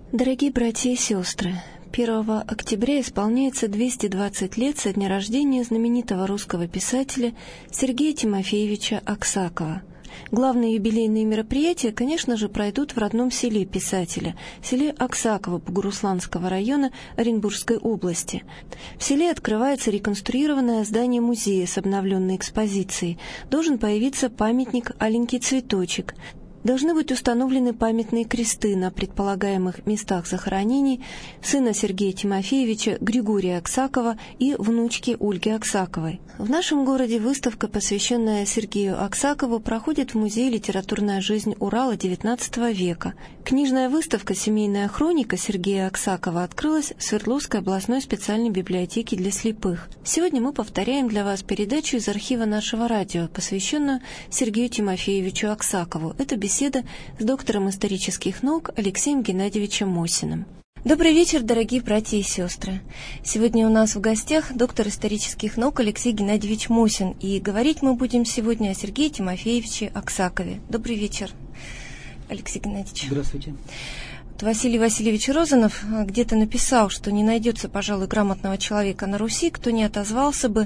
Дорогие братья и сестры, 1 октября исполняется 220 лет со дня рождения знаменитого русского писателя Сергея Тимофеевича Аксакова. Главные юбилейные мероприятия, конечно же, пройдут в родном селе писателя, селе Аксаково Бугурусланского района Оренбургской области. В селе открывается реконструированное здание музея с обновленной экспозицией. Должен появиться памятник «Аленький цветочек». Должны быть установлены памятные кресты на предполагаемых местах захоронений сына Сергея Тимофеевича Григория Аксакова и внучки Ольги Аксаковой. В нашем городе выставка, посвященная Сергею Аксакову, проходит в Музее «Литературная жизнь Урала» XIX века. Книжная выставка «Семейная хроника» Сергея Аксакова открылась в Свердловской областной специальной библиотеке для слепых. Сегодня мы повторяем для вас передачу из архива нашего радио, посвященную Сергею Тимофеевичу Аксакову. Это беседа с доктором исторических наук Алексеем Геннадьевичем Мосиным. Добрый вечер, дорогие братья и сестры. Сегодня у нас в гостях доктор исторических наук Алексей Геннадьевич Мосин. И говорить мы будем сегодня о Сергее Тимофеевиче Аксакове. Добрый вечер, Алексей Геннадьевич. Здравствуйте. Василий Васильевич Розанов где-то написал, что не найдется, пожалуй, грамотного человека на Руси, кто не отозвался бы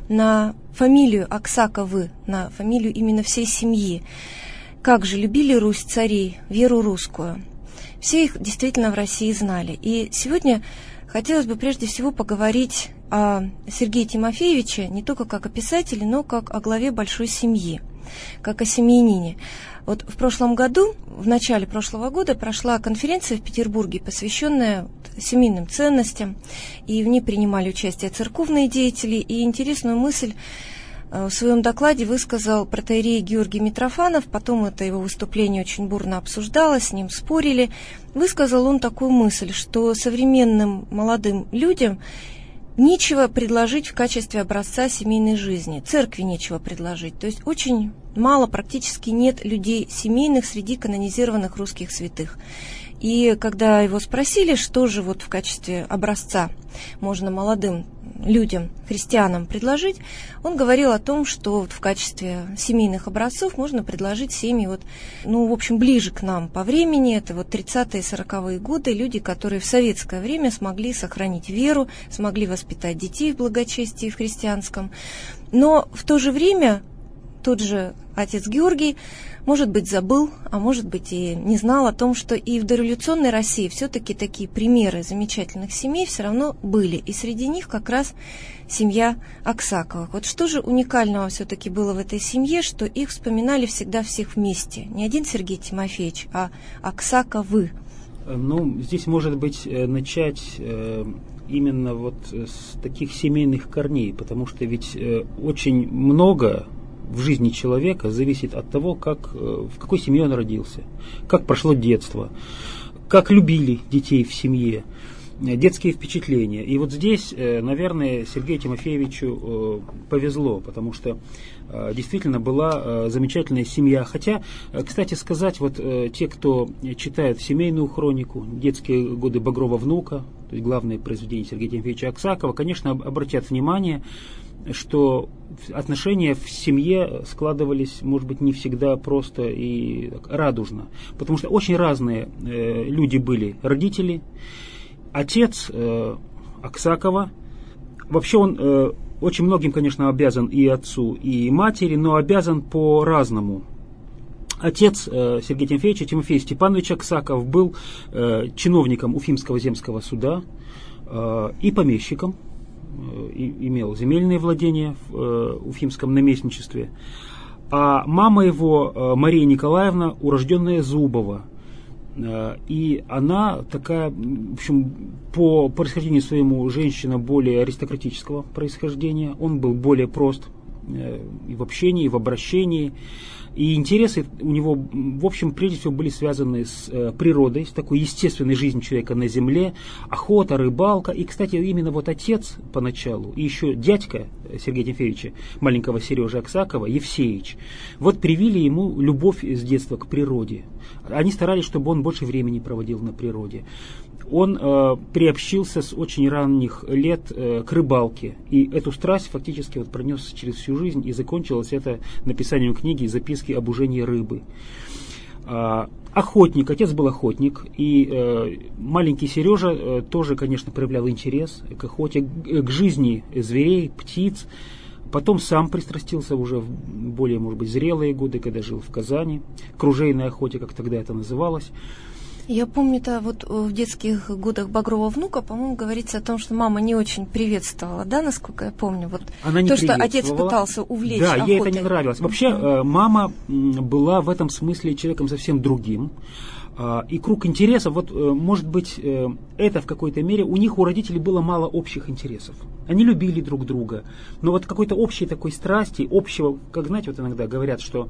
на фамилию Аксаковы, на фамилию именно всей семьи. Как же любили Русь царей, веру русскую. Все их действительно в России знали. И сегодня хотелось бы прежде всего поговорить о Сергее Тимофеевиче не только как о писателе, но как о главе большой семьи, как о семьянине. Вот в прошлом году, в начале прошлого года, прошла конференция в Петербурге, посвященная семейным ценностям, и в ней принимали участие церковные деятели, и интересную мысль в своем докладе высказал протоиерей Георгий Митрофанов, потом это его выступление очень бурно обсуждалось, с ним спорили. Высказал он такую мысль, что современным молодым людям нечего предложить в качестве образца семейной жизни, церкви нечего предложить. То есть очень мало, практически нет людей семейных среди канонизированных русских святых. И когда его спросили, что же вот в качестве образца можно молодым людям, христианам предложить, он говорил о том, что вот в качестве семейных образцов можно предложить семьи, в общем, ближе к нам по времени, это 30-е, 40-е годы, люди, которые в советское время смогли сохранить веру, смогли воспитать детей в благочестии, в христианском. Но в то же время тот же отец Георгий, может быть, забыл, а может быть, и не знал о том, что и в дореволюционной России все-таки такие примеры замечательных семей все равно были. И среди них как раз семья Аксаковых. Вот что же уникального все-таки было в этой семье, что их вспоминали всегда всех вместе? Не один Сергей Тимофеевич, а Аксаковы. Здесь, может быть, начать именно с таких семейных корней, потому что ведь очень много в жизни человека зависит от того, в какой семье он родился, как прошло детство, как любили детей в семье, детские впечатления. И вот здесь, наверное, Сергею Тимофеевичу повезло, потому что действительно была замечательная семья. Хотя, кстати сказать, те, кто читает семейную хронику, детские годы Багрова внука, то есть главное произведение Сергея Тимофеевича Аксакова, конечно, обратят внимание, что отношения в семье складывались, может быть, не всегда просто и радужно. Потому что очень разные люди были родители. Отец Аксакова, вообще он очень многим, конечно, обязан и отцу, и матери, но обязан по-разному. Отец Сергея Тимофеевича, Тимофей Степанович Аксаков, был чиновником Уфимского земского суда и помещиком. Имел земельные владения в Уфимском наместничестве. А мама его, Мария Николаевна, урожденная Зубова. И она такая, в общем, по происхождению своему женщина более аристократического происхождения. Он был более прост и в общении, и в обращении. И интересы у него, в общем, прежде всего были связаны с природой, с такой естественной жизнью человека на земле, охота, рыбалка. И, кстати, именно отец поначалу, и еще дядька Сергея Тимофеевича, маленького Сережи Аксакова, Евсеич, привили ему любовь с детства к природе. Они старались, чтобы он больше времени проводил на природе. Он приобщился с очень ранних лет к рыбалке. И эту страсть фактически пронес через всю жизнь. И закончилось это написанием книги «Записки об ужении рыбы». охотник, отец был охотник, и маленький Сережа тоже, конечно, проявлял интерес к охоте, к жизни зверей, птиц. Потом сам пристрастился уже в более, может быть, зрелые годы, когда жил в Казани, к ружейной охоте, как тогда это называлось. Я помню-то вот в детских годах Багрова внука, по-моему, говорится о том, что мама не очень приветствовала, да, насколько я помню, вот она не то, что отец пытался увлечь охотой. Да, ей это не нравилось. Вообще, мама была в этом смысле человеком совсем другим. И круг интересов, вот, может быть, это в какой-то мере, у них, у родителей было мало общих интересов. Они любили друг друга, но вот какой-то общей такой страсти, общего, как, знаете, вот иногда говорят, что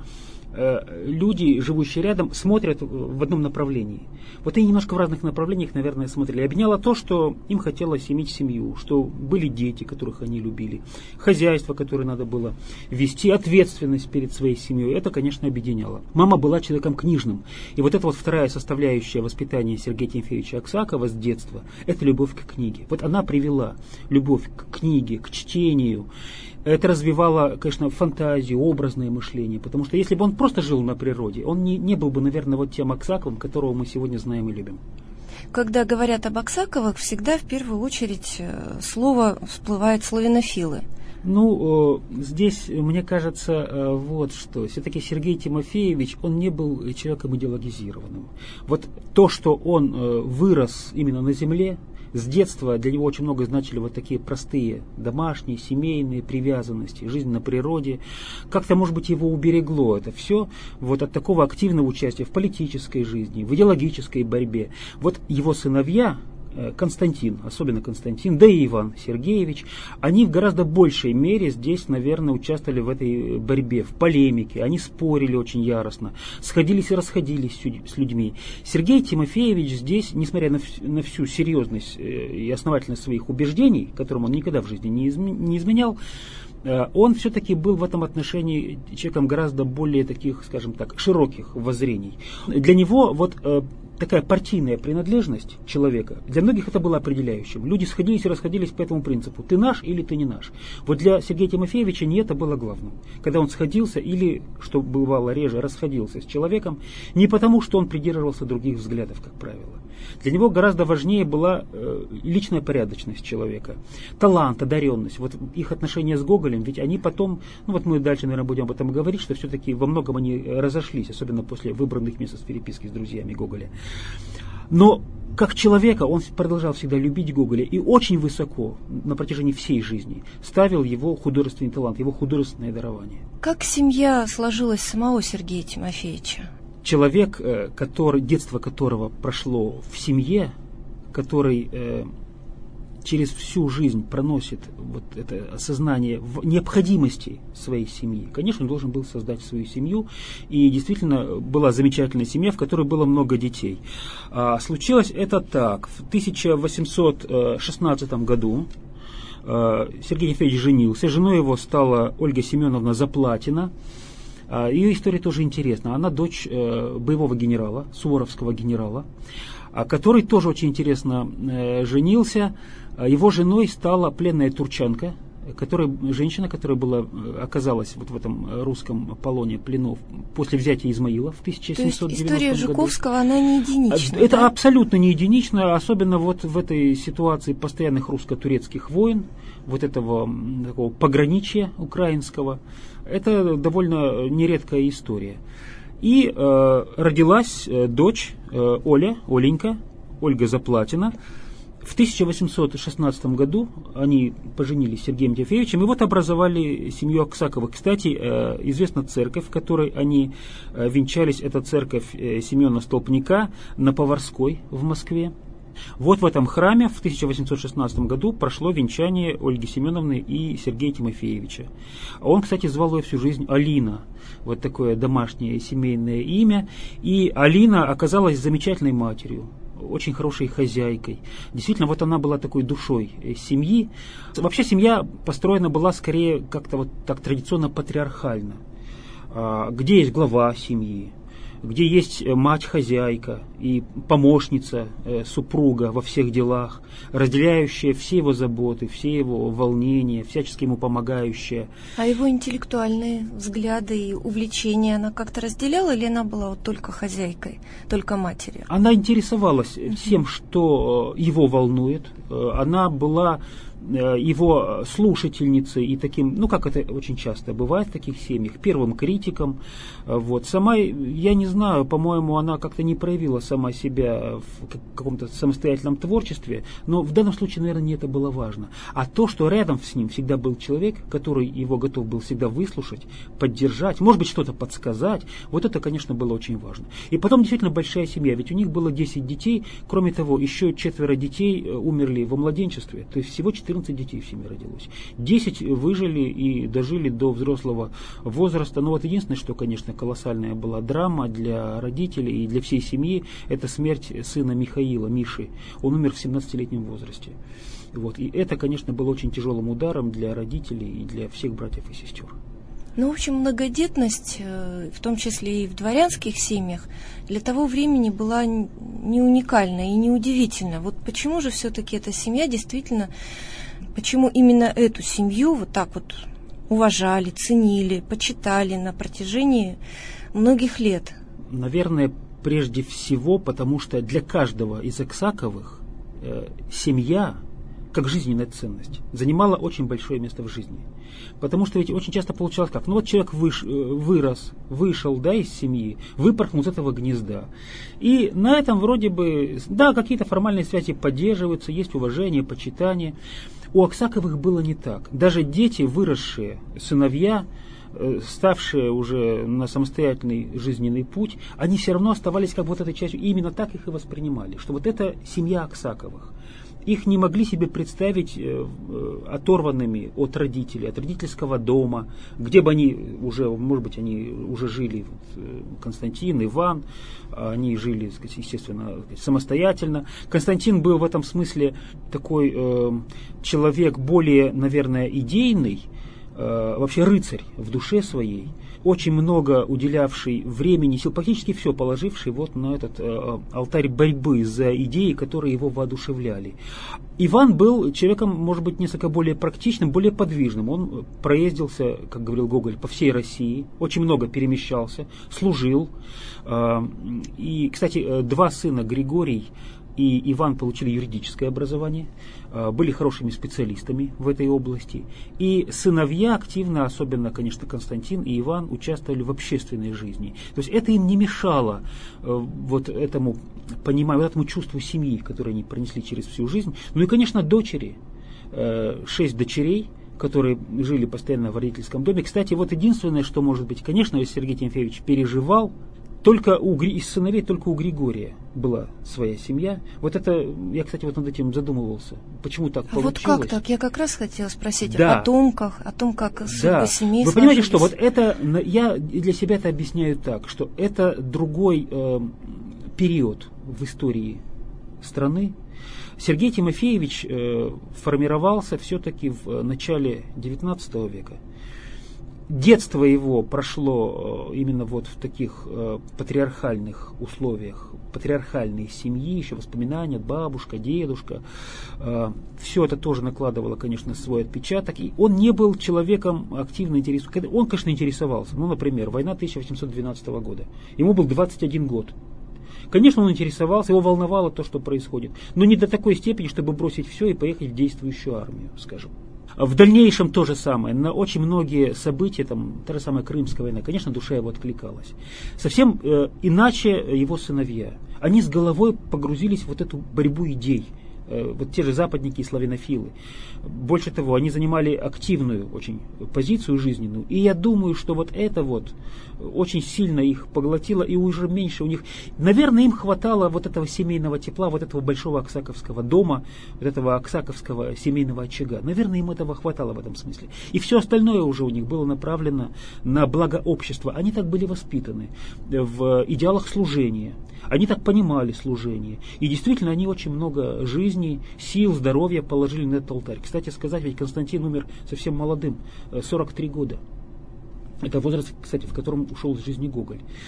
люди, живущие рядом, смотрят в одном направлении. Вот они немножко в разных направлениях, наверное, смотрели. Объединяло то, что им хотелось иметь семью, что были дети, которых они любили, хозяйство, которое надо было вести, ответственность перед своей семьей. Это, конечно, объединяло. Мама была человеком книжным. И вот эта вот вторая составляющая воспитания Сергея Тимофеевича Аксакова с детства, это любовь к книге. Вот она привела любовь к книге, к чтению. Это развивало, конечно, фантазию, образное мышление, потому что если бы он просто жил на природе, он не был бы, наверное, вот тем Аксаковым, которого мы сегодня знаем и любим. Когда говорят об Аксаковых, всегда в первую очередь слово всплывает славянофилы. Ну, здесь, мне кажется, вот что. Все-таки Сергей Тимофеевич, он не был человеком идеологизированным. Вот то, что он вырос именно на земле, с детства для него очень много значили вот такие простые домашние, семейные привязанности, жизнь на природе. Как-то, может быть, его уберегло это все вот от такого активного участия в политической жизни, в идеологической борьбе. Вот его сыновья, Константин, особенно Константин, да и Иван Сергеевич, они в гораздо большей мере здесь, наверное, участвовали в этой борьбе, в полемике, они спорили очень яростно, сходились и расходились с людьми. Сергей Тимофеевич здесь, несмотря на всю серьезность и основательность своих убеждений, которым он никогда в жизни не изменял, он все-таки был в этом отношении человеком гораздо более таких, скажем так, широких воззрений. Для него вот такая партийная принадлежность человека, для многих это было определяющим. Люди сходились и расходились по этому принципу. Ты наш или ты не наш. Вот для Сергея Тимофеевича не это было главным. Когда он сходился или, что бывало реже, расходился с человеком, не потому, что он придерживался других взглядов, как правило. Для него гораздо важнее была личная порядочность человека, талант, одаренность. Вот их отношения с Гоголем, ведь они потом, ну вот мы дальше, наверное, будем об этом говорить, что все-таки во многом они разошлись, особенно после выбранных месяцев переписки с друзьями Гоголя. Но как человека он продолжал всегда любить Гоголя и очень высоко на протяжении всей жизни ставил его художественный талант, его художественное дарование. Как семья сложилась самого Сергея Тимофеевича? Человек, детство которого прошло в семье, который через всю жизнь проносит вот это осознание необходимости своей семьи, конечно, он должен был создать свою семью, и действительно была замечательная семья, в которой было много детей. Случилось это так: в 1816 году Сергей Тимофеевич женился, женой его стала Ольга Семеновна Заплатина. Ее история тоже интересна. Она дочь боевого генерала, суворовского генерала, который тоже очень интересно женился. Его женой стала пленная турчанка, женщина, которая оказалась вот в этом русском полоне пленов после взятия Измаила в 1790 году. История Жуковского, она не единична. Это да? Абсолютно не единична, особенно вот в этой ситуации постоянных русско-турецких войн, вот этого такого пограничья украинского. Это довольно нередкая история. И родилась дочь Оленька, Ольга Заплатина. В 1816 году они поженились с Сергеем Тимофеевичем и вот образовали семью Аксаковых. Кстати, известна церковь, в которой они венчались. Это церковь Семена Столпника на Поварской в Москве. Вот в этом храме в 1816 году прошло венчание Ольги Семеновны и Сергея Тимофеевича. Он, кстати, звал ее всю жизнь Алина. Вот такое домашнее семейное имя. И Алина оказалась замечательной матерью, очень хорошей хозяйкой. Действительно, вот она была такой душой семьи. Вообще семья построена была скорее как-то вот так традиционно патриархально. Где есть глава семьи, где есть мать-хозяйка и помощница, супруга во всех делах, разделяющая все его заботы, все его волнения, всячески ему помогающая. А его интеллектуальные взгляды и увлечения она как-то разделяла, или она была вот только хозяйкой, только матерью? Она интересовалась всем, что его волнует. Она была его слушательницей и таким, ну как это очень часто бывает в таких семьях, первым критиком. Вот. Сама, я не знаю, по-моему, она как-то не проявила сама себя в каком-то самостоятельном творчестве, но в данном случае, наверное, не это было важно. А то, что рядом с ним всегда был человек, который его готов был всегда выслушать, поддержать, может быть, что-то подсказать, вот это, конечно, было очень важно. И потом действительно большая семья, ведь у них было 10 детей, кроме того, еще 4 детей умерли во младенчестве, то есть всего 14 детей в семье родилось. 10 выжили и дожили до взрослого возраста. Но вот единственное, что, конечно, колоссальная была драма для родителей и для всей семьи, это смерть сына Михаила, Миши. Он умер в 17-летнем возрасте. Вот. И это, конечно, было очень тяжелым ударом для родителей и для всех братьев и сестер. Ну, в общем, многодетность, в том числе и в дворянских семьях, для того времени была не уникальна и не удивительна. Вот почему же все-таки эта семья действительно, почему именно эту семью вот так вот уважали, ценили, почитали на протяжении многих лет? Наверное, прежде всего, потому что для каждого из Аксаковых семья, как жизненная ценность, занимала очень большое место в жизни. Потому что ведь очень часто получалось как? Ну вот человек вырос, вышел, да, из семьи, выпорхнул из этого гнезда. И на этом вроде бы, да, какие-то формальные связи поддерживаются, есть уважение, почитание. У Аксаковых было не так. Даже дети, выросшие, сыновья, ставшие уже на самостоятельный жизненный путь, они все равно оставались как бы вот этой частью, и именно так их и воспринимали, что вот это семья Аксаковых. Их не могли себе представить оторванными от родителей, от родительского дома, где бы они уже, может быть, они уже жили, Константин, Иван, они жили, естественно, самостоятельно. Константин был в этом смысле такой человек более, наверное, идейный, вообще рыцарь в душе своей, очень много уделявший времени, сил, практически все положивший вот на этот алтарь борьбы за идеи, которые его воодушевляли. Иван был человеком, может быть, несколько более практичным, более подвижным. Он проездился, как говорил Гоголь, по всей России, очень много перемещался, служил. И, кстати, 2 сына, Григорий и Иван, получили юридическое образование, были хорошими специалистами в этой области. И сыновья активно, особенно, конечно, Константин и Иван, участвовали в общественной жизни. То есть это им не мешало вот этому пониманию, вот этому чувству семьи, которое они пронесли через всю жизнь. Ну и, конечно, дочери, 6 дочерей, которые жили постоянно в родительском доме. Кстати, вот единственное, что, может быть, конечно, если Сергей Тимофеевич переживал, только из сыновей только у Григория была своя семья. Вот это, я, кстати, вот над этим задумывался. Почему так получилось? Вот как так? Я как раз хотела спросить да. о том, как судьбы семьи. Вы понимаете, что вот это, я для себя это объясняю так, что это другой период в истории страны. Сергей Тимофеевич формировался все-таки в начале XIX века. Детство его прошло именно вот в таких патриархальных условиях, патриархальной семьи, еще воспоминания, бабушка, дедушка. Все это тоже накладывало, конечно, свой отпечаток. И он не был человеком активно интересующимся. Он, конечно, интересовался. Ну, например, война 1812 года. Ему был 21 год. Конечно, он интересовался, его волновало то, что происходит. Но не до такой степени, чтобы бросить все и поехать в действующую армию, скажем. В дальнейшем то же самое. На очень многие события, там, та же самая Крымская война, конечно, душа его откликалась. Совсем иначе его сыновья. Они с головой погрузились в вот эту борьбу идей. Вот те же западники и славянофилы. Больше того, они занимали активную очень позицию жизненную. И я думаю, что вот это вот очень сильно их поглотило, и уже меньше у них... Наверное, им хватало вот этого семейного тепла, вот этого большого аксаковского дома, вот этого аксаковского семейного очага. Наверное, им этого хватало в этом смысле. И все остальное уже у них было направлено на благо общества. Они так были воспитаны в идеалах служения. Они так понимали служение. И действительно, они очень много жизни, сил, здоровья положили на этот алтарь. Кстати сказать, ведь Константин умер совсем молодым, 43 года. Это возраст, кстати, в котором ушел из жизни Гоголь.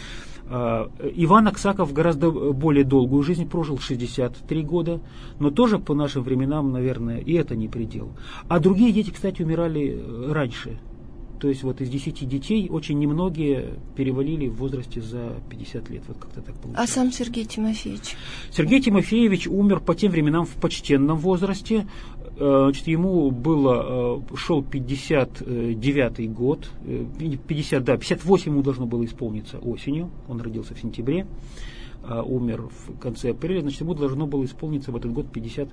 Иван Аксаков гораздо более долгую жизнь прожил, 63 года, но тоже по нашим временам, наверное, и это не предел. А другие дети, кстати, умирали раньше. То есть вот из 10 детей очень немногие перевалили в возрасте за 50 лет. Вот как-то так получилось. А сам Сергей Тимофеевич? Сергей Тимофеевич умер по тем временам в почтенном возрасте. Значит, ему шел 59-й год, 58 ему должно было исполниться осенью, он родился в сентябре, умер в конце апреля, значит, ему должно было исполниться в этот год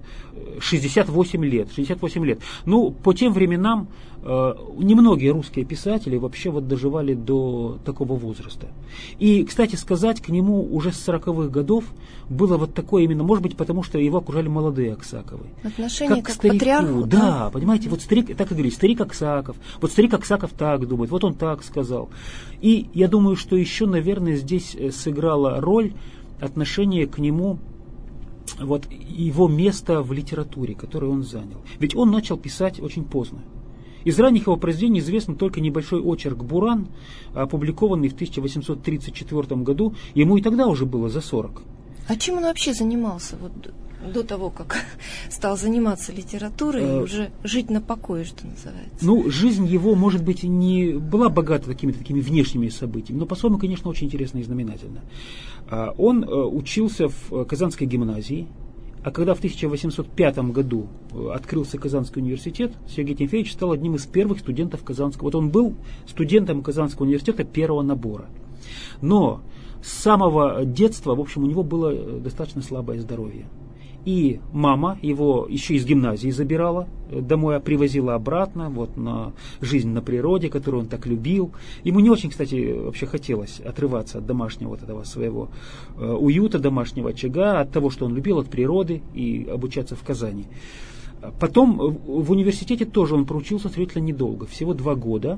68 лет. 68 лет. Ну, по тем временам немногие русские писатели вообще вот доживали до такого возраста. И, кстати сказать, к нему уже с 40-х годов было вот такое именно, может быть, потому что его окружали молодые Аксаковы. Отношение как к старику, патриарху. Да, понимаете, вот старик, так и говорит, старик Аксаков. Вот старик Аксаков так думает, вот он так сказал. И я думаю, что еще, наверное, здесь сыграла роль отношение к нему, вот его место в литературе, которое он занял. Ведь он начал писать очень поздно. Из ранних его произведений известен только небольшой очерк «Буран», опубликованный в 1834 году. Ему и тогда уже было за 40. А чем он вообще занимался вот до того, как стал заниматься литературой и уже жить на покое, что называется? Ну, жизнь его, может быть, не была богата такими внешними событиями, но по-своему, конечно, очень интересно и знаменательно. Он учился в Казанской гимназии, а когда в 1805 году открылся Казанский университет, Сергей Тимофеевич стал одним из первых студентов Казанского. Вот он был студентом Казанского университета первого набора. Но с самого детства, в общем, у него было достаточно слабое здоровье. И мама его еще из гимназии забирала домой, привозила обратно вот, на жизнь на природе, которую он так любил. Ему не очень, кстати, вообще хотелось отрываться от домашнего вот этого своего уюта, домашнего очага, от того, что он любил, от природы и обучаться в Казани. Потом в университете тоже он проучился сравнительно недолго, всего 2 года,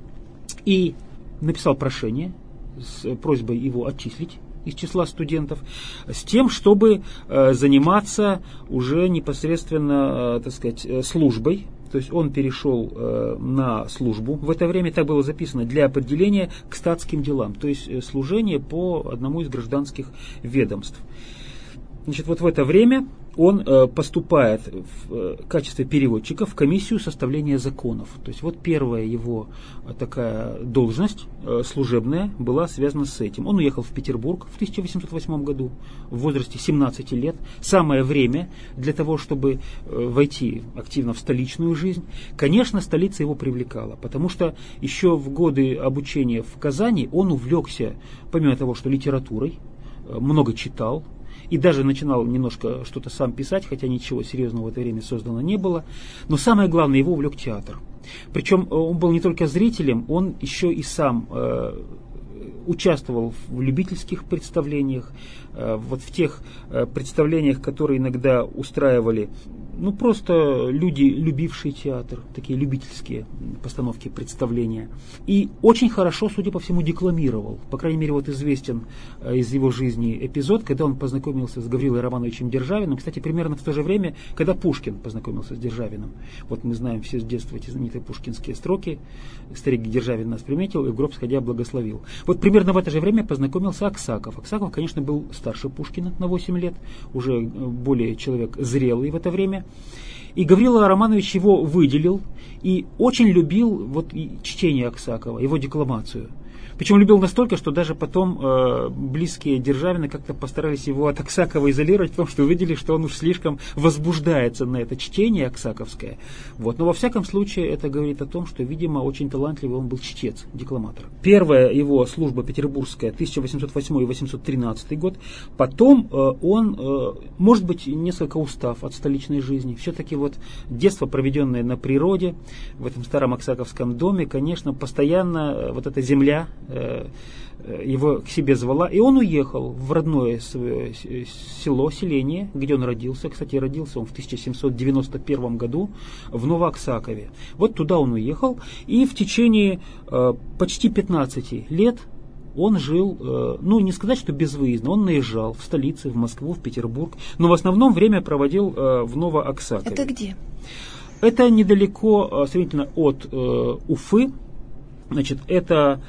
и написал прошение с просьбой его отчислить из числа студентов, с тем, чтобы заниматься уже непосредственно, так сказать, службой. То есть он перешел на службу. В это время так было записано для определения к статским делам, то есть служение по одному из гражданских ведомств. Значит, вот в это время он поступает в качестве переводчика в комиссию составления законов. То есть вот первая его такая должность служебная была связана с этим. Он уехал в Петербург в 1808 году в возрасте 17 лет. Самое время для того, чтобы войти активно в столичную жизнь. Конечно, столица его привлекала, потому что еще в годы обучения в Казани он увлекся, помимо того, что литературой, много читал, и даже начинал немножко что-то сам писать, хотя ничего серьезного в это время создано не было. Но самое главное, его увлек театр. Причем он был не только зрителем, он еще и сам участвовал в любительских представлениях, вот в тех представлениях, которые иногда устраивали просто люди, любившие театр, такие любительские постановки, представления. И очень хорошо, судя по всему, декламировал. По крайней мере, вот известен из его жизни эпизод, когда он познакомился с Гаврилой Романовичем Державиным. Кстати, примерно в то же время, когда Пушкин познакомился с Державиным. Вот мы знаем все с детства эти знаменитые пушкинские строки. Старик Державин нас приметил и в гроб сходя благословил. Вот примерно в это же время познакомился Аксаков. Аксаков, конечно, был старше Пушкина на 8 лет, уже более человек зрелый в это время. И Гаврила Романович его выделил и очень любил чтение Аксакова, его декламацию. Причем любил настолько, что даже потом близкие Державина как-то постарались его от Аксакова изолировать, потому что увидели, что он уж слишком возбуждается на это чтение аксаковское. Вот. Но во всяком случае это говорит о том, что, видимо, очень талантливый он был чтец, декламатор. Первая его служба петербургская, 1808 и 1813 год. Потом он, может быть, несколько устав от столичной жизни. Все-таки вот детство, проведенное на природе, в этом старом аксаковском доме, конечно, постоянно вот эта земля его к себе звала, и он уехал в родное свое селение, где он родился. Кстати, родился он в 1791 году в Новоаксакове. Вот туда он уехал, и в течение почти 15 лет он жил, не сказать, что безвыездно, он наезжал в столицы, в Москву, в Петербург, но в основном время проводил в Новоаксакове. Это где? Это недалеко, сравнительно от Уфы. Значит, это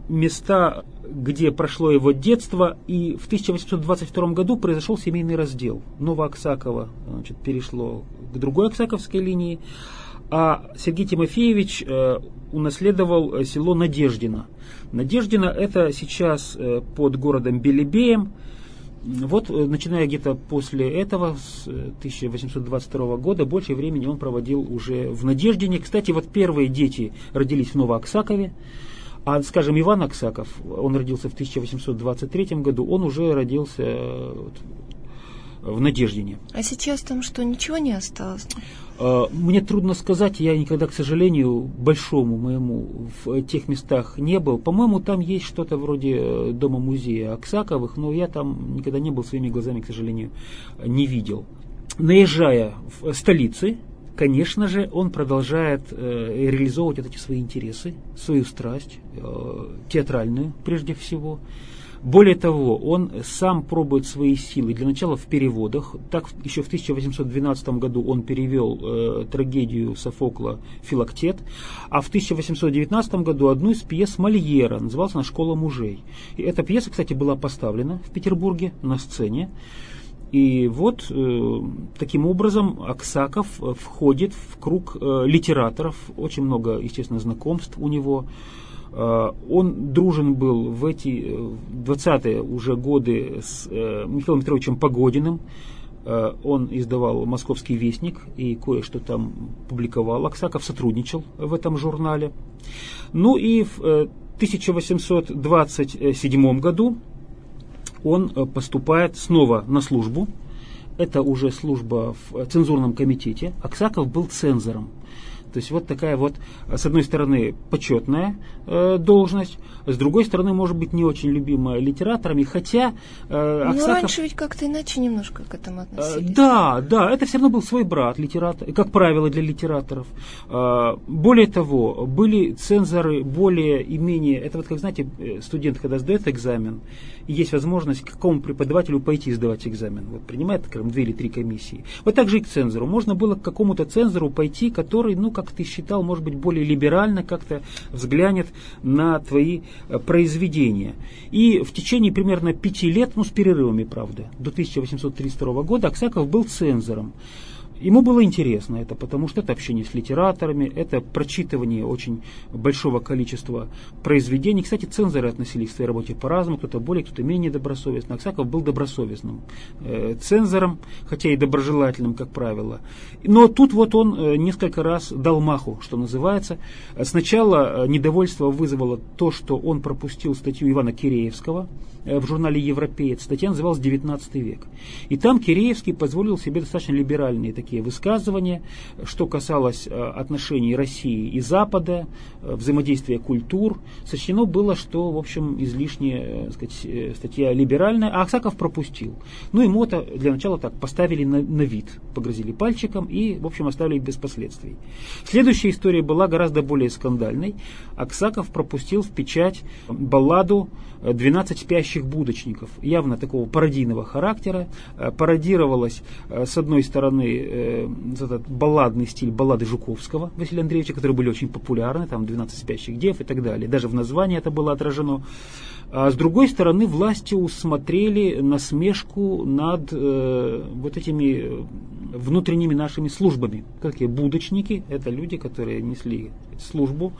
места, где прошло его детство, и в 1822 году произошел семейный раздел. Новоаксаково, значит, перешло к другой аксаковской линии, а Сергей Тимофеевич унаследовал село Надеждино. Надеждино это сейчас под городом Белебеем. Вот, начиная где-то после этого, с 1822 года, больше времени он проводил уже в Надеждине. Кстати, вот первые дети родились в Новоаксакове, а, скажем, Иван Аксаков, он родился в 1823 году, он уже родился в Надеждине. А сейчас там что, ничего не осталось? Мне трудно сказать, я никогда, к сожалению, большому моему в тех местах не был. По-моему, там есть что-то вроде дома-музея Аксаковых, но я там никогда не был, своими глазами, к сожалению, не видел. Наезжая в столицы, конечно же, он продолжает реализовывать вот эти свои интересы, свою страсть, театральную прежде всего. Более того, он сам пробует свои силы для начала в переводах. Так, еще в 1812 году он перевел трагедию Софокла «Филактет», а в 1819 году одну из пьес Мольера, называлась она «Школа мужей». И эта пьеса, кстати, была поставлена в Петербурге на сцене. И вот таким образом Аксаков входит в круг литераторов, очень много, естественно, знакомств у него. Он дружен был в эти 20-е уже годы с Михаилом Петровичем Погодиным. Он издавал «Московский вестник» и кое-что там публиковал. Аксаков сотрудничал в этом журнале. Ну и в 1827 году он поступает снова на службу. Это уже служба в цензурном комитете. Аксаков был цензором. То есть вот такая вот, с одной стороны, почетная должность, с другой стороны, может быть, не очень любимая литераторами, хотя Аксаков... Ну, раньше ведь как-то иначе немножко к этому относились. Да, это все равно был свой брат, литератор, как правило, для литераторов. Более того, были цензоры более и менее... Это вот, как знаете, студент, когда сдает экзамен, и есть возможность к какому преподавателю пойти сдавать экзамен. Вот принимает, скажем, 2 или 3 комиссии. Вот так же и к цензору. Можно было к какому-то цензору пойти, который, ну, как ты считал, может быть, более либерально как-то взглянет на твои произведения. И в течение примерно 5 лет, ну, с перерывами, правда, до 1832 года Аксаков был цензором. Ему было интересно это, потому что это общение с литераторами, это прочитывание очень большого количества произведений. Кстати, цензоры относились к своей работе по-разному, кто-то более, кто-то менее добросовестно. Аксаков был добросовестным цензором, хотя и доброжелательным, как правило. Но тут вот он несколько раз дал маху, что называется. Сначала недовольство вызвало то, что он пропустил статью Ивана Киреевского в журнале «Европеец». Статья называлась «XIX век». И там Киреевский позволил себе достаточно либеральные такие высказывания, что касалось отношений России и Запада, взаимодействия культур. Сочтено было, что, в общем, излишняя, сказать, статья либеральная, а Аксаков пропустил. Ну, ему это для начала так поставили на вид, погрозили пальчиком и, в общем, оставили без последствий. Следующая история была гораздо более скандальной. Аксаков пропустил в печать балладу «12 спящих будочников», явно такого пародийного характера. Пародировалась, с одной стороны, этот балладный стиль баллады Жуковского Василия Андреевича, которые были очень популярны, там 12 спящих дев и так далее. Даже в названии это было отражено. А с другой стороны, власти усмотрели насмешку над вот этими внутренними нашими службами. Какие будочники, это люди, которые несли службу.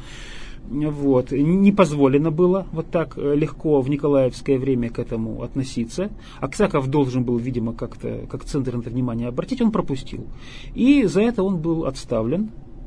Вот. Не позволено было вот так легко в николаевское время к этому относиться. Аксаков должен был, видимо, как-то, как центр на это внимание обратить, он пропустил. И за это он был отставлен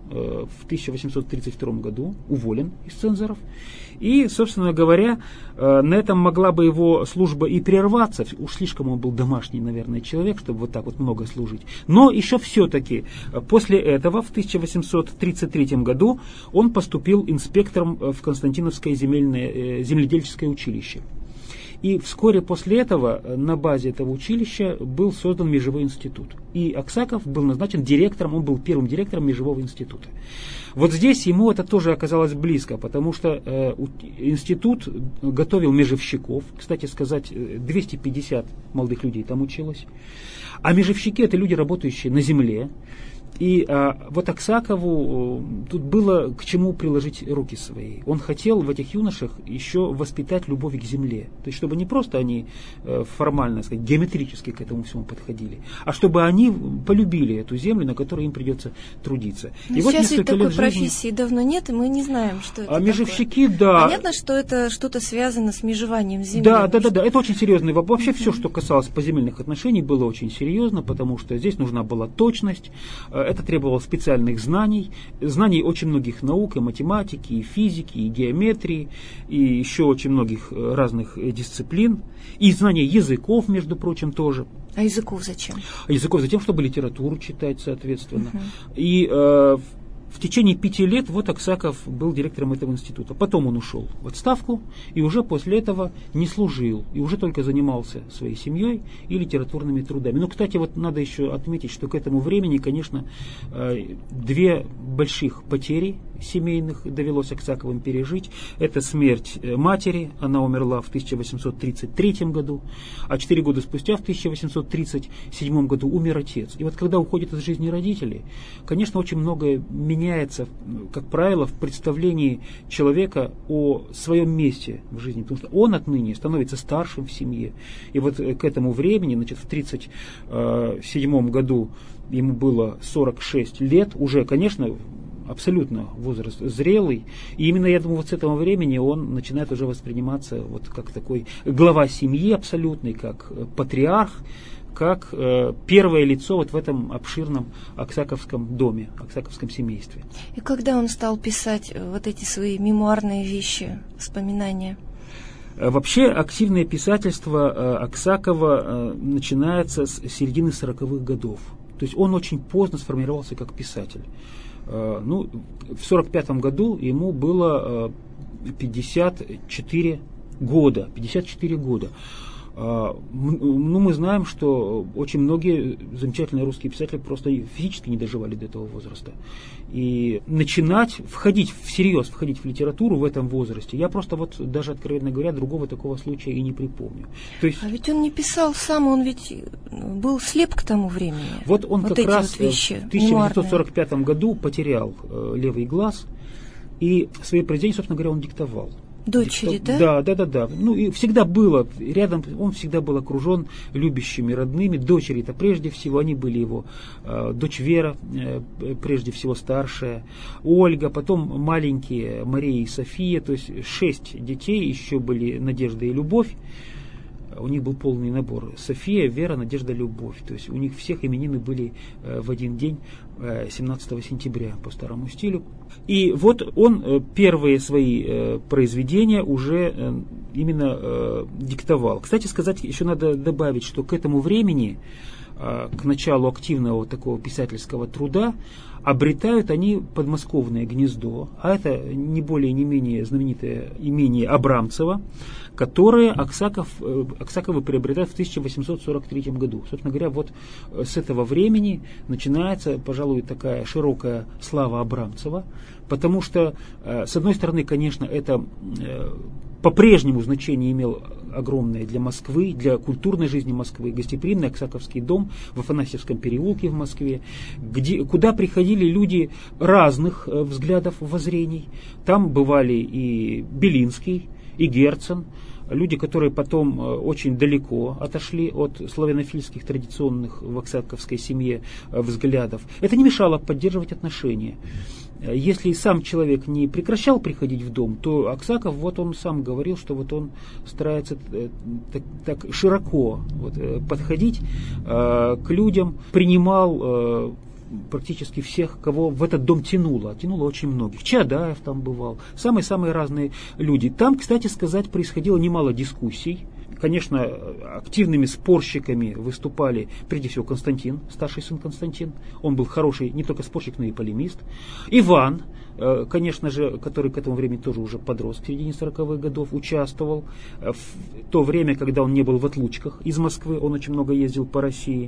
в 1832 году, уволен из цензоров. И, собственно говоря, на этом могла бы его служба и прерваться. Уж слишком он был домашний, наверное, человек, чтобы вот так вот много служить. Но еще все-таки после этого, в 1833 году, он поступил инспектором в Константиновское земледельческое училище. И вскоре после этого на базе этого училища был создан Межевой институт. И Аксаков был назначен директором, он был первым директором Межевого института. Вот здесь ему это тоже оказалось близко, потому что институт готовил межевщиков. Кстати сказать, 250 молодых людей там училось. А межевщики — это люди, работающие на земле. И вот Аксакову тут было к чему приложить руки свои. Он хотел в этих юношах еще воспитать любовь к земле. То есть, чтобы не просто они формально, сказать, геометрически к этому всему подходили, а чтобы они полюбили эту землю, на которой им придется трудиться. И вот сейчас ведь такой профессии давно нет, и мы не знаем, что это такое. Межевщики, да. Понятно, что это что-то связано с межеванием земли. Да, это очень серьезный вопрос. Вообще все, что касалось поземельных отношений, было очень серьезно, потому что здесь нужна была точность. Это требовало специальных знаний очень многих наук, и математики, и физики, и геометрии, и еще очень многих разных дисциплин, и знания языков, между прочим, тоже. А языков зачем? Языков затем, чтобы литературу читать, соответственно. И в течение 5 лет вот Аксаков был директором этого института. Потом он ушел в отставку и уже после этого не служил. И уже только занимался своей семьей и литературными трудами. Ну, кстати, вот надо еще отметить, что к этому времени, конечно, 2 больших потери семейных довелось Аксаковым пережить. Это смерть матери, она умерла в 1833 году, а 4 года спустя, в 1837 году, умер отец. И вот когда уходит из жизни родители, конечно, очень многое меняется, как правило, в представлении человека о своем месте в жизни, потому что он отныне становится старшим в семье. И вот к этому времени, значит, в 1937 году ему было 46 лет, уже, конечно, абсолютно возраст зрелый, и именно, я думаю, вот с этого времени он начинает уже восприниматься вот как такой глава семьи абсолютный, как патриарх, как первое лицо вот в этом обширном аксаковском доме, аксаковском семействе. И когда он стал писать вот эти свои мемуарные вещи, воспоминания? Вообще активное писательство Аксакова начинается с середины 40-х годов. То есть он очень поздно сформировался как писатель. Ну, в 1945 году ему было 54 года. 54 года. Ну, мы знаем, что очень многие замечательные русские писатели просто физически не доживали до этого возраста. И начинать всерьез входить в литературу в этом возрасте, я просто вот даже, откровенно говоря, другого такого случая и не припомню. То есть, а ведь он не писал сам, он ведь был слеп к тому времени. Вот он вот как раз вещи, в 1945 году потерял левый глаз, и свои произведения, собственно говоря, он диктовал. Дочери, да? Да. Ну, и всегда было рядом, он всегда был окружен любящими родными. Дочери-то прежде всего, они были его дочь Вера, прежде всего старшая, Ольга, потом маленькие Мария и София, то есть 6 детей, еще были Надежда и Любовь. У них был полный набор. София, Вера, Надежда, Любовь. То есть у них всех именины были в один день, 17 сентября по старому стилю. И вот он первые свои произведения уже именно диктовал. Кстати сказать, еще надо добавить, что к этому времени, к началу активного такого писательского труда, обретают они подмосковное гнездо, а это не более не менее знаменитое имение Абрамцева, которое Аксаковы приобретают в 1843 году. Собственно говоря, вот с этого времени начинается, пожалуй, такая широкая слава Абрамцева, потому что, с одной стороны, конечно, это по-прежнему значение имел огромное для Москвы, для культурной жизни Москвы, гостеприимный Аксаковский дом в Афанасьевском переулке в Москве, куда приходили люди разных взглядов, воззрений. Там бывали и Белинский, и Герцен, люди, которые потом очень далеко отошли от славянофильских традиционных в аксаковской семье взглядов. Это не мешало поддерживать отношения. Если сам человек не прекращал приходить в дом, то Аксаков, вот он сам говорил, что вот он старается так широко подходить к людям, принимал практически всех, кого в этот дом тянуло очень многих. Чаадаев там бывал, самые-самые разные люди. Там, кстати сказать, происходило немало дискуссий. Конечно, активными спорщиками выступали прежде всего Константин, старший сын Константин. Он был хороший не только спорщик, но и полемист. Иван, конечно же, который к этому времени тоже уже подрос, в середине 40-х годов, участвовал в то время, когда он не был в отлучках из Москвы, он очень много ездил по России.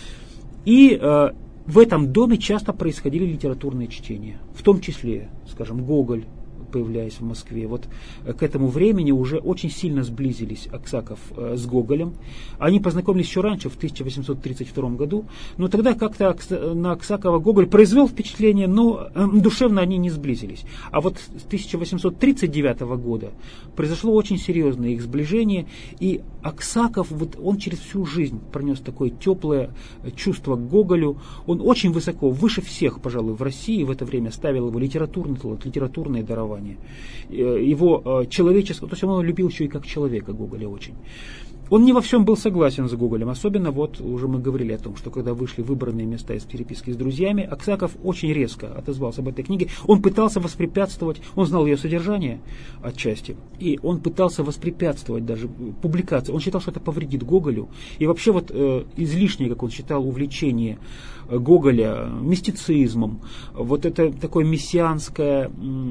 И в этом доме часто происходили литературные чтения, в том числе, скажем, Гоголь, появляясь в Москве, вот к этому времени уже очень сильно сблизились Аксаков с Гоголем. Они познакомились еще раньше, в 1832 году, но тогда как-то на Аксакова Гоголь произвел впечатление, но душевно они не сблизились. А вот с 1839 года произошло очень серьезное их сближение, и Аксаков, вот он через всю жизнь пронес такое теплое чувство к Гоголю. Он очень высоко, выше всех, пожалуй, в России в это время ставил его литературный талант, литературное дарование. Его человеческое, то есть он любил еще и как человека Гоголя очень. Он не во всем был согласен с Гоголем, особенно вот уже мы говорили о том, что когда вышли выбранные места из переписки с друзьями, Аксаков очень резко отозвался об этой книге. Он пытался воспрепятствовать, он знал ее содержание отчасти, и он пытался воспрепятствовать даже публикации. Он считал, что это повредит Гоголю. И вообще вот излишнее, как он считал, увлечение Гоголя мистицизмом, вот это такое мессианское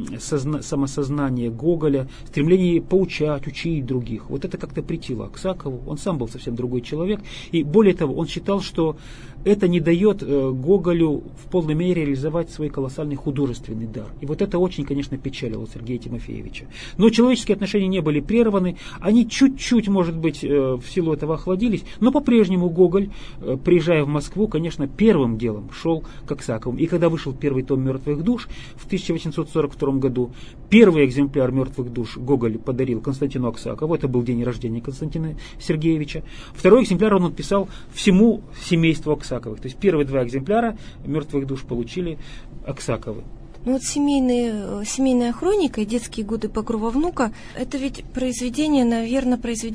самосознание Гоголя, стремление поучать, учить других, вот это как-то претило Аксакову. Он сам был совсем другой человек, и более того, он считал, что это не дает Гоголю в полной мере реализовать свой колоссальный художественный дар. И вот это очень, конечно, печалило Сергея Тимофеевича. Но человеческие отношения не были прерваны, они чуть-чуть, может быть, в силу этого охладились, но по-прежнему Гоголь, приезжая в Москву, конечно, первым делом шел к Аксаковым. И когда вышел первый том «Мертвых душ» в 1842 году, первый экземпляр «Мертвых душ» Гоголь подарил Константину Аксакову, это был день рождения Константина Сергеевича. Второй экземпляр он отписал всему семейству Аксаковых. То есть первые два экземпляра «Мертвых душ» получили Аксаковы. Ну вот семейная хроника и детские годы Багрова внука, это ведь произведение, наверное,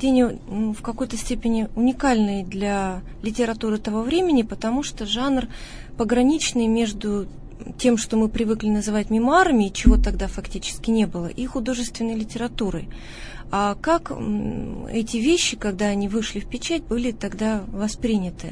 в какой-то степени уникальное для литературы того времени, потому что жанр пограничный между тем, что мы привыкли называть мемуарами, чего тогда фактически не было, и художественной литературой. А как эти вещи, когда они вышли в печать, были тогда восприняты?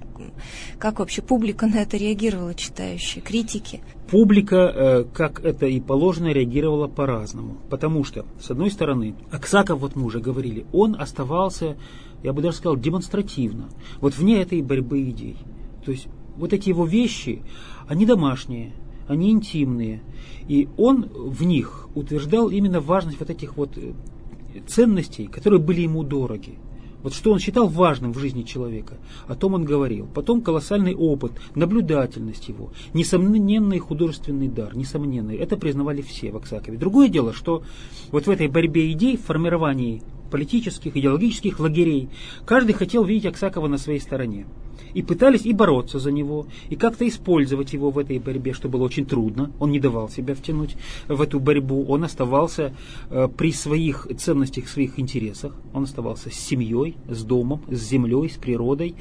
Как вообще публика на это реагировала, читающие, критики? Публика, как это и положено, реагировала по-разному. Потому что, с одной стороны, Аксаков, вот мы уже говорили, он оставался, я бы даже сказал, демонстративно, вот вне этой борьбы идей. То есть вот эти его вещи, они домашние, они интимные. И он в них утверждал именно важность вот этих вот ценностей, которые были ему дороги. Вот что он считал важным в жизни человека, о том он говорил. Потом колоссальный опыт, наблюдательность его, несомненный художественный дар, несомненный. Это признавали все в Аксакове. Другое дело, что вот в этой борьбе идей, в формировании политических, идеологических лагерей, каждый хотел видеть Аксакова на своей стороне. И пытались и бороться за него, и как-то использовать его в этой борьбе, что было очень трудно. Он не давал себя втянуть в эту борьбу. Он оставался при своих ценностях, своих интересах. Он оставался с семьей, с домом, с землей, с природой.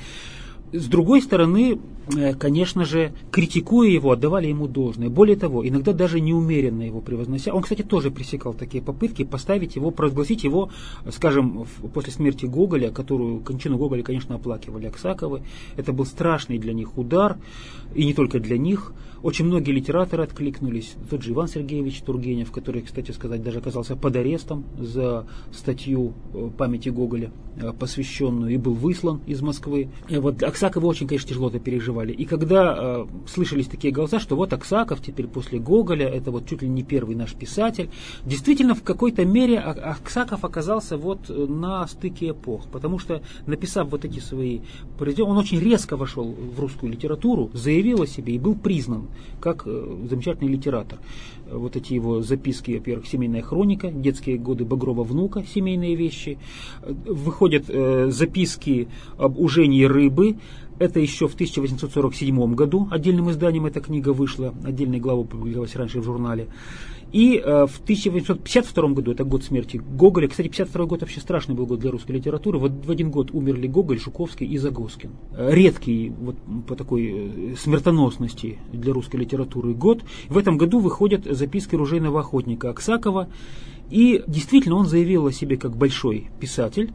С другой стороны, конечно же, критикуя его, отдавали ему должное. Более того, иногда даже неумеренно его превознося. Он, кстати, тоже пресекал такие попытки поставить его, провозгласить его, скажем, после смерти Гоголя, кончину Гоголя, конечно, оплакивали Аксаковы. Это был страшный для них удар, и не только для них. Очень многие литераторы откликнулись. Тот же Иван Сергеевич Тургенев, который, кстати сказать, даже оказался под арестом за статью памяти Гоголя, посвященную, и был выслан из Москвы. И вот Аксаковы очень, конечно, тяжело это переживали. И когда слышались такие голоса, что вот Аксаков теперь после Гоголя, это вот чуть ли не первый наш писатель, действительно в какой-то мере Аксаков оказался вот на стыке эпох, потому что, написав вот эти свои произведения, он очень резко вошел в русскую литературу, заявил о себе и был признан как замечательный литератор. Вот эти его записки, во-первых, «Семейная хроника», «Детские годы Багрова внука», семейные вещи. Выходят записки об ужении рыбы. Это еще в 1847 году отдельным изданием эта книга вышла, отдельной главой публиковалась раньше в журнале. И в 1852 году, это год смерти Гоголя, кстати, 52 год вообще страшный был год для русской литературы, вот в один год умерли Гоголь, Жуковский и Загоскин. Редкий вот по такой смертоносности для русской литературы год. В этом году выходят записки ружейного охотника Аксакова, и действительно он заявил о себе как большой писатель.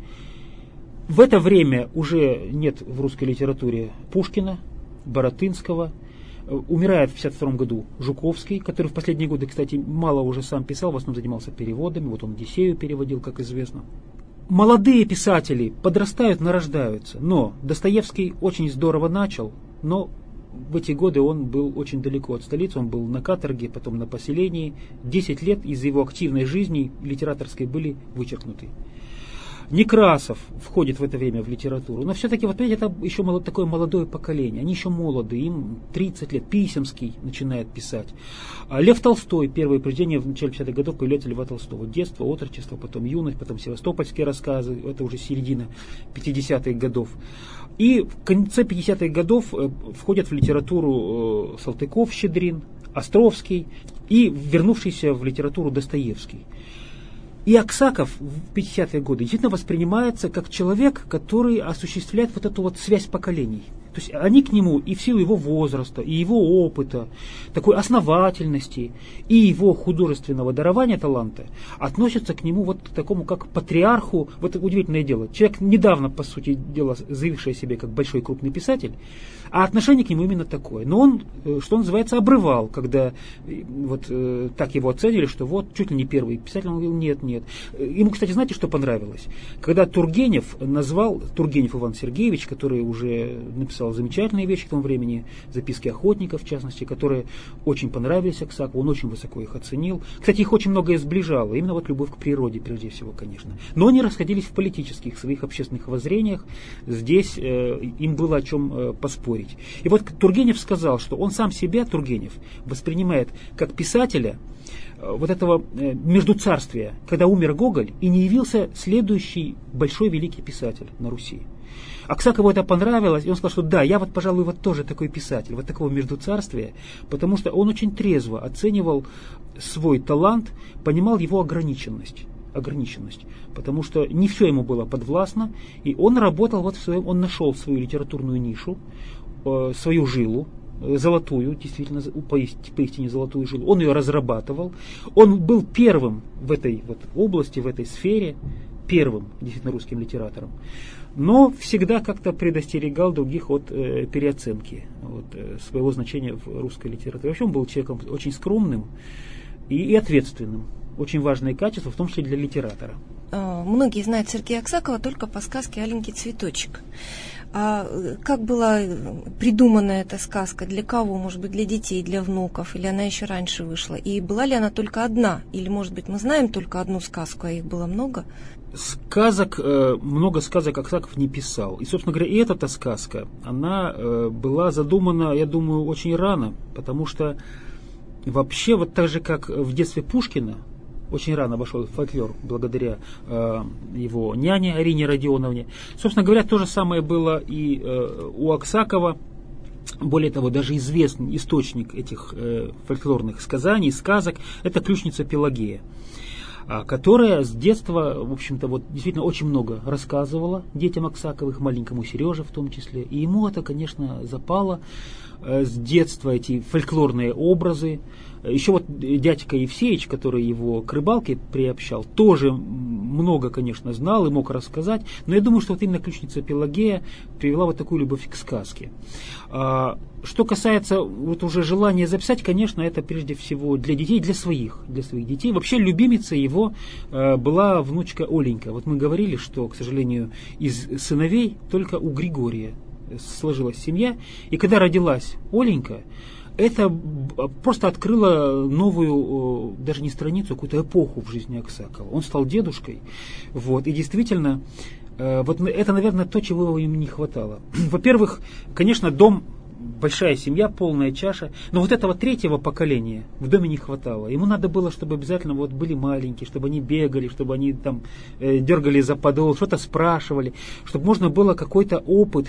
В это время уже нет в русской литературе Пушкина, Баратынского. Умирает в 1952 году Жуковский, который в последние годы, кстати, мало уже сам писал, в основном занимался переводами. Вот он «Одиссею» переводил, как известно. Молодые писатели подрастают, нарождаются. Но Достоевский очень здорово начал, но в эти годы он был очень далеко от столицы, он был на каторге, потом на поселении. 10 лет из его активной жизни литераторской были вычеркнуты. Некрасов входит в это время в литературу, но все-таки, вот видите, это еще такое молодое поколение, они еще молоды, им 30 лет, Писемский начинает писать. Лев Толстой, первое произведение в начале 50-х годов появляется Льва Толстого. Детство, отрочество, потом юность, потом севастопольские рассказы, это уже середина 50-х годов. И в конце 50-х годов входят в литературу Салтыков, Щедрин, Островский и вернувшийся в литературу Достоевский. И Аксаков в 50-е годы действительно воспринимается как человек, который осуществляет вот эту вот связь поколений. То есть они к нему и в силу его возраста, и его опыта, такой основательности, и его художественного дарования, таланта, относятся к нему вот к такому как патриарху. Вот это удивительное дело. Человек недавно, по сути дела, заявивший о себе как большой крупный писатель, а отношение к нему именно такое. Но он, что называется, обрывал, когда вот так его оценили, что вот чуть ли не первый писатель, он говорил, нет. Ему, кстати, знаете, что понравилось? Когда Тургенев Иван Сергеевич, который уже написал замечательные вещи к тому времени, записки охотников, в частности, которые очень понравились Аксакову, он очень высоко их оценил. Кстати, их очень многое сближало, именно вот любовь к природе, прежде всего, конечно. Но они расходились в политических, своих общественных воззрениях, здесь им было о чем поспорить. И вот Тургенев сказал, что он сам себя, Тургенев, воспринимает как писателя вот этого междуцарствия, когда умер Гоголь и не явился следующий большой великий писатель на Руси. Аксакову это понравилось, и он сказал, что да, я вот, пожалуй, вот тоже такой писатель, вот такого междуцарствия, потому что он очень трезво оценивал свой талант, понимал его ограниченность, потому что не все ему было подвластно, и он работал вот в своем, он нашел свою литературную нишу, свою жилу, золотую, действительно, поистине золотую жилу. Он ее разрабатывал. Он был первым в этой вот области, в этой сфере, первым действительно русским литератором. Но всегда как-то предостерегал других от переоценки своего значения в русской литературе. Вообще он был человеком очень скромным и ответственным. Очень важное качество, в том числе для литератора. Многие знают Сергея Аксакова только по сказке «Аленький цветочек». А как была придумана эта сказка? Для кого? Может быть, для детей, для внуков? Или она еще раньше вышла? И была ли она только одна? Или, может быть, мы знаем только одну сказку, а их было много? Много сказок Аксаков не писал. И, собственно говоря, и эта сказка, она была задумана, я думаю, очень рано, потому что вообще, вот так же, как в детстве Пушкина, очень рано вошел в фольклор благодаря его няне Арине Родионовне. Собственно говоря, то же самое было и у Аксакова. Более того, даже известный источник этих фольклорных сказаний, сказок, это ключница Пелагея, которая с детства, в общем-то, вот действительно очень много рассказывала детям Аксаковых, маленькому Сереже в том числе. И ему это, конечно, запало с детства, эти фольклорные образы. Еще вот дядька Евсеич, который его к рыбалке приобщал, тоже много, конечно, знал и мог рассказать, но я думаю, что вот именно ключница Пелагея привела вот такую любовь к сказке. Что касается вот уже желания записать, конечно, это прежде всего для детей, для своих детей. Вообще любимицей его была внучка Оленька. Вот мы говорили, что, к сожалению, из сыновей только у Григория сложилась семья, и когда родилась Оленька, это просто открыло новую, даже не страницу, а какую-то эпоху в жизни Аксакова. Он стал дедушкой, вот, и действительно, вот это, наверное, то, чего ему не хватало. Во-первых, конечно, дом, большая семья, полная чаша, но вот этого третьего поколения в доме не хватало. Ему надо было, чтобы обязательно вот были маленькие, чтобы они бегали, чтобы они там дергали за подол, что-то спрашивали, чтобы можно было какой-то опыт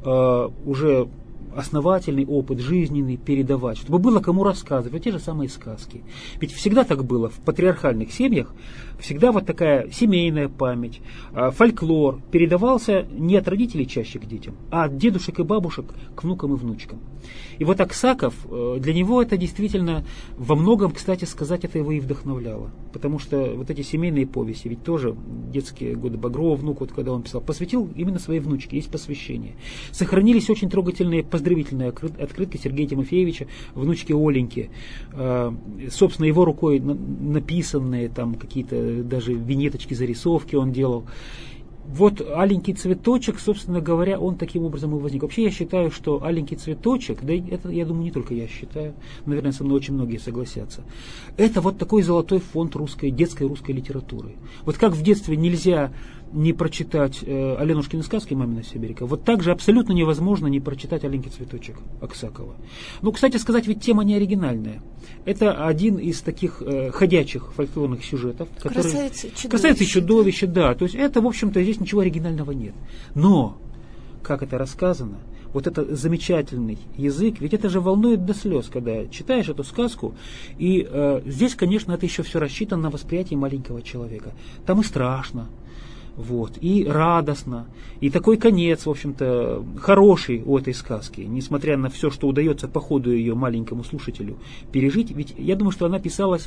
уже основательный опыт, жизненный передавать, чтобы было кому рассказывать, вот те же самые сказки. Ведь всегда так было в патриархальных семьях, всегда вот такая семейная память, фольклор передавался не от родителей чаще к детям, а от дедушек и бабушек к внукам и внучкам. И вот Аксаков, для него это действительно во многом, кстати сказать, это его и вдохновляло. Потому что вот эти семейные повести, ведь тоже детские годы Багрова, внук, вот когда он писал, посвятил именно своей внучке, есть посвящение. Сохранились очень трогательные поздравительные открытки Сергея Тимофеевича, внучки Оленьки, собственно, его рукой написанные, там какие-то даже винеточки, зарисовки он делал. Вот «Аленький цветочек», собственно говоря, он таким образом и возник. Вообще я считаю, что «Аленький цветочек», да это, я думаю, не только я считаю, наверное, со мной очень многие согласятся, это вот такой золотой фонд детской русской литературы. Вот как в детстве нельзя не прочитать Аленушкины сказки «Мамина Сибирика», вот так же абсолютно невозможно не прочитать «Аленький цветочек» Аксакова. Ну, кстати сказать, ведь тема не оригинальная. Это один из таких ходячих фольклорных сюжетов. «Красавица и чудовище», да. То есть это, в общем-то, здесь ничего оригинального нет. Но, как это рассказано, вот это замечательный язык, ведь это же волнует до слез, когда читаешь эту сказку, и здесь, конечно, это еще все рассчитано на восприятие маленького человека. Там и страшно, вот, и радостно, и такой конец, в общем-то, хороший у этой сказки, несмотря на все, что удается по ходу ее маленькому слушателю пережить. Ведь я думаю, что она писалась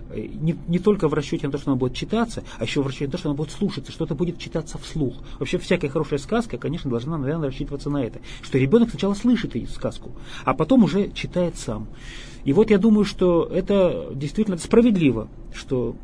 не только в расчете на то, что она будет читаться, а еще в расчете на то, что она будет слушаться, что это будет читаться вслух. Вообще всякая хорошая сказка, конечно, должна, наверное, рассчитываться на это, что ребенок сначала слышит эту сказку, а потом уже читает сам. И вот я думаю, что это действительно справедливо, что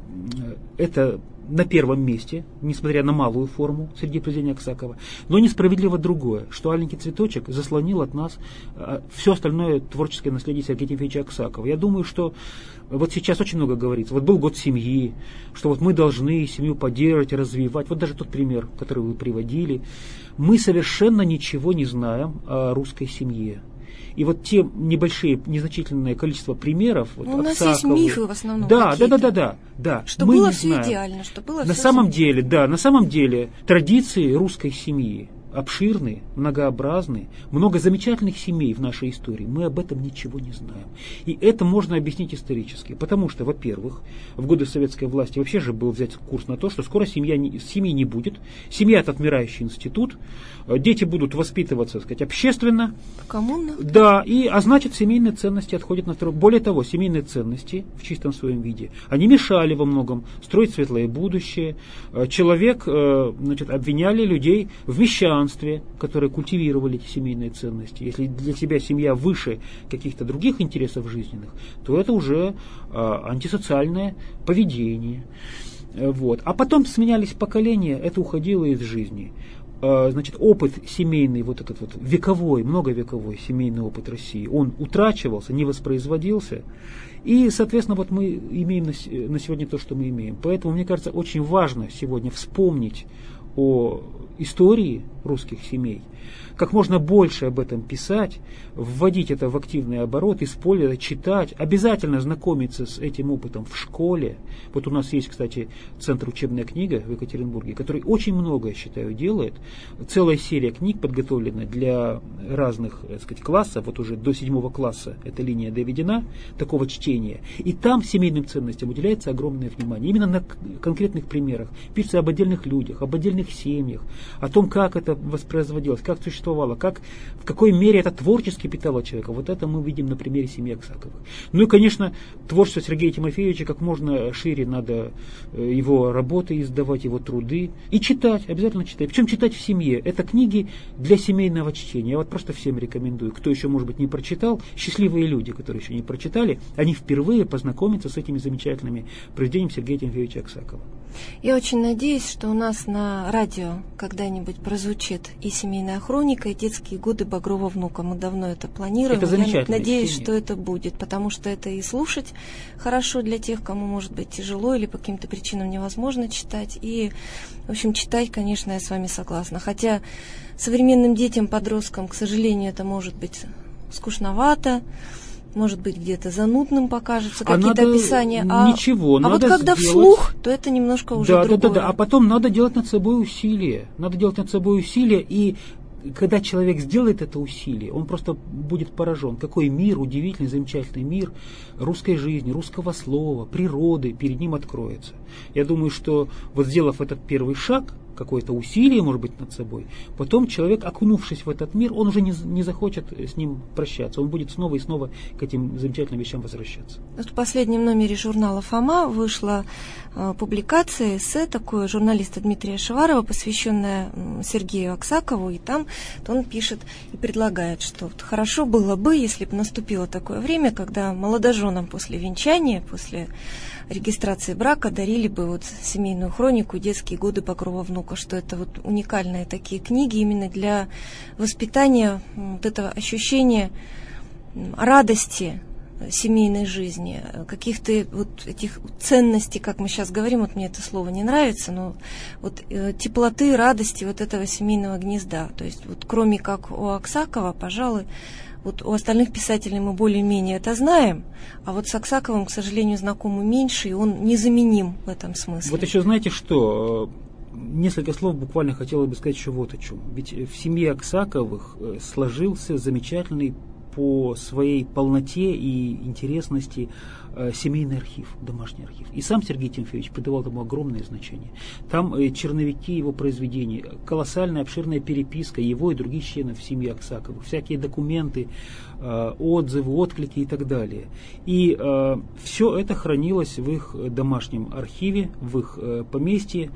это на первом месте, несмотря на малую форму среди произведений Аксакова, но несправедливо другое, что «Аленький цветочек» заслонил от нас все остальное творческое наследие Сергея Тимофеевича Аксакова. Я думаю, что вот сейчас очень много говорится. Вот был год семьи, что вот мы должны семью поддерживать, развивать. Вот даже тот пример, который вы приводили. Мы совершенно ничего не знаем о русской семье. И вот те незначительное количество примеров... Вот, у нас есть мифы в основном. Да. Что мы было все идеально, что было на все самом деле, на самом деле традиции русской семьи обширны, многообразны, много замечательных семей в нашей истории. Мы об этом ничего не знаем. И это можно объяснить исторически. Потому что, во-первых, в годы советской власти вообще же был взять курс на то, что скоро семьи не будет. Семья – это отмирающий институт. Дети будут воспитываться, так сказать, общественно. Коммунно. Да, а значит, семейные ценности отходят на второй. Более того, семейные ценности в чистом своем виде, они мешали во многом строить светлое будущее. Обвиняли людей в мещанстве, которые культивировали эти семейные ценности. Если для тебя семья выше каких-то других интересов жизненных, то это уже антисоциальное поведение. Вот. А потом сменялись поколения, это уходило из жизни. Опыт семейный, вот этот вот вековой, многовековой семейный опыт России, он утрачивался, не воспроизводился. И, соответственно, вот мы имеем на сегодня то, что мы имеем. Поэтому, мне кажется, очень важно сегодня вспомнить о истории русских семей, как можно больше об этом писать, вводить это в активный оборот, использовать, читать, обязательно знакомиться с этим опытом в школе. Вот у нас есть, кстати, Центр «Учебная книга» в Екатеринбурге, который очень много, я считаю, делает. Целая серия книг подготовлена для разных, так сказать, классов, вот уже до 7 класса эта линия доведена, такого чтения. И там семейным ценностям уделяется огромное внимание. Именно на конкретных примерах. Пишется об отдельных людях, об отдельных семьях, о том, как это воспроизводилось, как существовало, в какой мере это творчески питало человека. Вот это мы видим на примере семьи Аксаковых. Ну и, конечно, творчество Сергея Тимофеевича как можно шире надо его работы издавать, его труды. И читать, обязательно читать. Причем читать в семье. Это книги для семейного чтения. Я вот просто всем рекомендую. Кто еще, может быть, не прочитал, счастливые люди, которые еще не прочитали, они впервые познакомятся с этими замечательными произведениями Сергея Тимофеевича Аксакова. Я очень надеюсь, что у нас на радио когда-нибудь прозвучит и семейная хроника, и детские годы Багрова внука. Мы давно это планируем. Это замечательно. Я надеюсь, что это будет, потому что это и слушать хорошо для тех, кому, может быть, тяжело или по каким-то причинам невозможно читать. И, в общем, читать, конечно, я с вами согласна. Хотя современным детям, подросткам, к сожалению, это может быть скучновато. Может быть, где-то занудным покажется какие-то описания. Ничего, а вот когда сделать вслух, то это немножко уже другое. Да. А потом надо делать над собой усилия. И когда человек сделает это усилие, он просто будет поражен. Какой мир, удивительный, замечательный мир русской жизни, русского слова, природы перед ним откроется. Я думаю, что вот сделав этот первый шаг, какое-то усилие, может быть, над собой, потом человек, окунувшись в этот мир, он уже не захочет с ним прощаться. Он будет снова и снова к этим замечательным вещам возвращаться. В последнем номере журнала «Фома» вышла публикация, эссе такое журналиста Дмитрия Шеварова, посвященная Сергею Аксакову, и там он пишет и предлагает, что вот хорошо было бы, если бы наступило такое время, когда молодоженам после венчания, после регистрации брака дарили бы вот семейную хронику «Детские годы Багрова внука». внука, что это вот уникальные такие книги именно для воспитания вот этого ощущения радости семейной жизни, каких-то вот этих ценностей, как мы сейчас говорим, вот мне это слово не нравится, но вот теплоты, радости вот этого семейного гнезда. То есть вот кроме как у Аксакова, пожалуй, вот у остальных писателей мы более-менее это знаем, а вот с Аксаковым, к сожалению, знакомы меньше, и он незаменим в этом смысле. Вот еще знаете что? Несколько слов буквально хотелось бы сказать еще вот о чем. Ведь в семье Аксаковых сложился замечательный по своей полноте и интересности семейный архив, домашний архив. И сам Сергей Тимофеевич придавал этому огромное значение. Там черновики его произведений, колоссальная обширная переписка его и других членов семьи Аксаковых, всякие документы, отзывы, отклики и так далее. И все это хранилось в их домашнем архиве, в их поместье.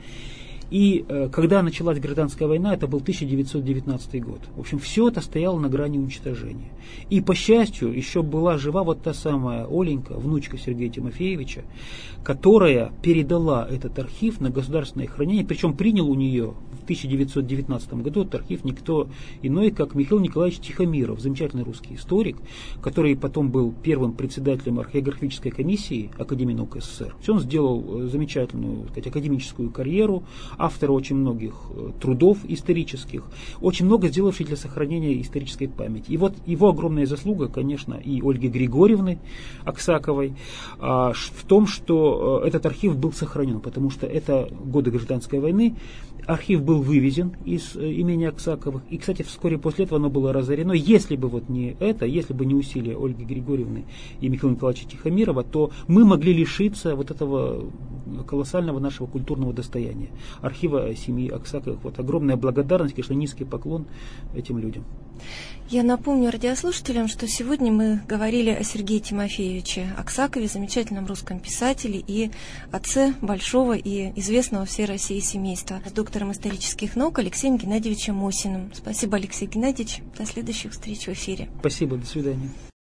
И когда началась гражданская война, это был 1919 год. В общем, все это стояло на грани уничтожения. И, по счастью, еще была жива вот та самая Оленька, внучка Сергея Тимофеевича, которая передала этот архив на государственное хранение, причем принял у нее в 1919 году этот архив никто иной, как Михаил Николаевич Тихомиров, замечательный русский историк, который потом был первым председателем археографической комиссии Академии наук СССР. Он сделал замечательную, так сказать, академическую карьеру, автор очень многих трудов исторических, очень много сделавший для сохранения исторической памяти. И вот его огромная заслуга, конечно, и Ольги Григорьевны Аксаковой в том, что этот архив был сохранен, потому что это годы гражданской войны. Архив был вывезен из имени Аксаковых, и, кстати, вскоре после этого оно было разорено. Если бы вот не это, если бы не усилия Ольги Григорьевны и Михаила Николаевича Тихомирова, то мы могли лишиться вот этого колоссального нашего культурного достояния, архива семьи Аксаковых. Вот огромная благодарность, конечно, низкий поклон этим людям. Я напомню радиослушателям, что сегодня мы говорили о Сергее Тимофеевиче Аксакове, замечательном русском писателе и отце большого и известного всей России семейства, с доктором исторических наук Алексеем Геннадьевичем Мосиным. Спасибо, Алексей Геннадьевич. До следующих встреч в эфире. Спасибо, до свидания.